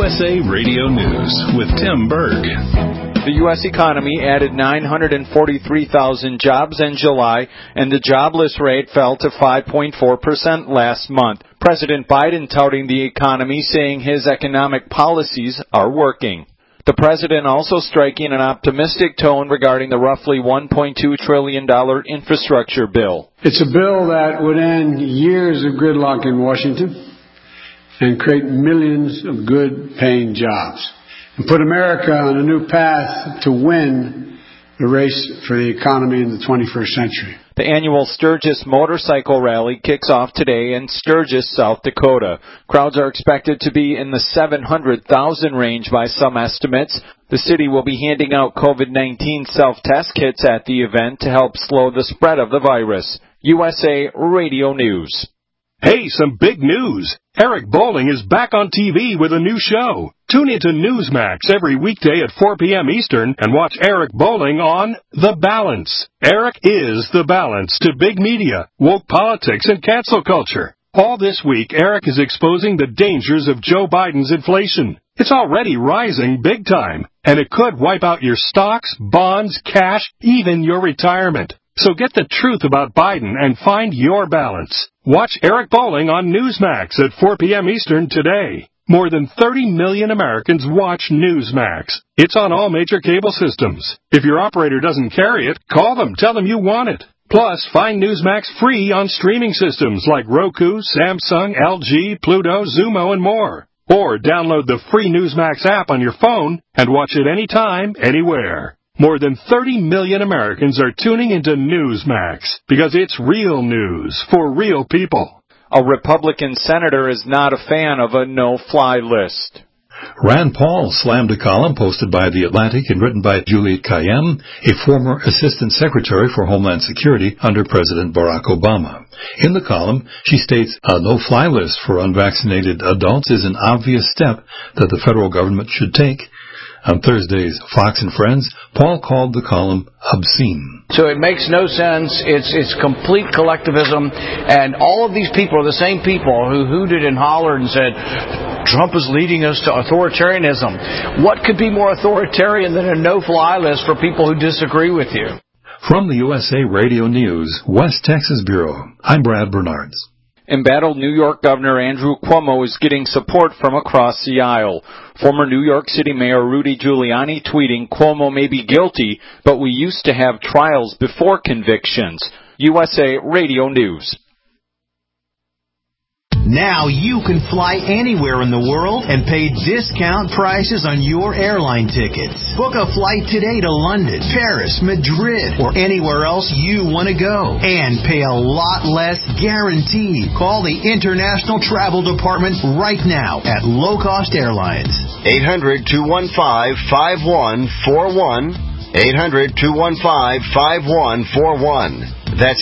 USA Radio News with Tim Berg. The U.S. economy added 943,000 jobs in July, and the jobless rate fell to 5.4% last month. President Biden touting the economy, saying his economic policies are working. The president also striking an optimistic tone regarding the roughly $1.2 trillion infrastructure bill. It's a bill that would end years of gridlock in Washington and create millions of good-paying jobs and put America on a new path to win the race for the economy in the 21st century. The annual Sturgis Motorcycle Rally kicks off today in Sturgis, South Dakota. Crowds are expected to be in the 700,000 range by some estimates. The city will be handing out COVID-19 self-test kits at the event to help slow the spread of the virus. USA Radio News. Hey, some big news. Eric Bolling is back on TV with a new show. Tune into Newsmax every weekday at 4 p.m. Eastern and watch Eric Bolling on The Balance. Eric is the balance to big media, woke politics, and cancel culture. All this week, Eric is exposing the dangers of Joe Biden's inflation. It's already rising big time, and it could wipe out your stocks, bonds, cash, even your retirement. So get the truth about Biden and find your balance. Watch Eric Bolling on Newsmax at 4 p.m. Eastern today. More than 30 million Americans watch Newsmax. It's on all major cable systems. If your operator doesn't carry it, call them. Tell them you want it. Plus, find Newsmax free on streaming systems like Roku, Samsung, LG, Pluto, Xumo, and more. Or download the free Newsmax app on your phone and watch it anytime, anywhere. More than 30 million Americans are tuning into Newsmax because it's real news for real people. A Republican senator is not a fan of a no-fly list. Rand Paul slammed a column posted by The Atlantic and written by Juliette Kayyem, a former Assistant Secretary for Homeland Security under President Barack Obama. In the column, she states a no-fly list for unvaccinated adults is an obvious step that the federal government should take. On Thursday's Fox and Friends, Paul called the column obscene. So it makes no sense. It's complete collectivism. And all of these people are the same people who hooted and hollered and said, Trump is leading us to authoritarianism. What could be more authoritarian than a no-fly list for people who disagree with you? From the USA Radio News, West Texas Bureau, I'm Brad Bernards. Embattled New York Governor Andrew Cuomo is getting support from across the aisle. Former New York City Mayor Rudy Giuliani tweeting, Cuomo may be guilty, but we used to have trials before convictions. USA Radio News. Now you can fly anywhere in the world and pay discount prices on your airline tickets. Book a flight today to London, Paris, Madrid, or anywhere else you want to go. And pay a lot less guaranteed. Call the International Travel Department right now at Low Cost Airlines. 800-215-5141. 800-215-5141. That's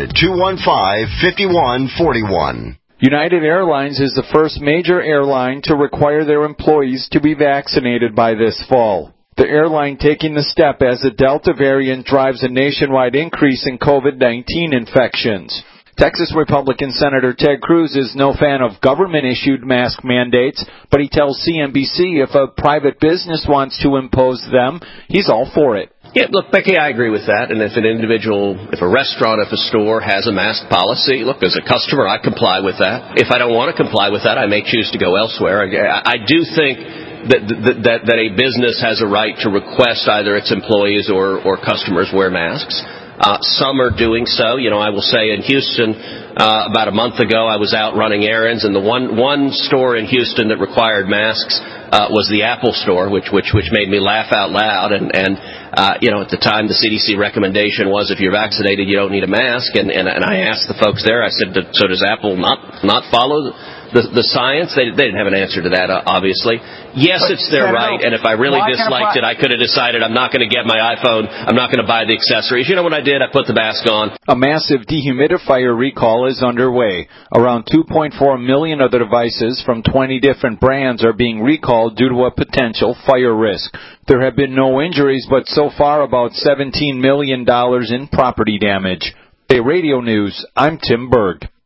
800-215-5141. United Airlines is the first major airline to require their employees to be vaccinated by this fall. The airline taking the step as the Delta variant drives a nationwide increase in COVID-19 infections. Texas Republican Senator Ted Cruz is no fan of government-issued mask mandates, but he tells CNBC if a private business wants to impose them, he's all for it. Yeah, look, Becky, I agree with that. And if an individual, if a restaurant, if a store has a mask policy, look, as a customer, I comply with that. If I don't want to comply with that, I may choose to go elsewhere. I do think that a business has a right to request either its employees or customers wear masks. Some are doing so. You know, I will say in Houston, about a month ago, I was out running errands, and the one store in Houston that required masks was the Apple store, which made me laugh out loud. And you know, at the time, the CDC recommendation was if you're vaccinated, you don't need a mask. And I asked the folks there, I said, so does Apple not follow the science? They didn't have an answer to that, obviously. Yes, but it's their right, and if I really disliked it, I could have decided I'm not going to get my iPhone, I'm not going to buy the accessories. You know what I did? I put the mask on. A massive dehumidifier recall is underway. Around 2.4 million of the devices from 20 different brands are being recalled due to a potential fire risk. There have been no injuries, but so far about $17 million in property damage. Hey, Radio News, I'm Tim Berg.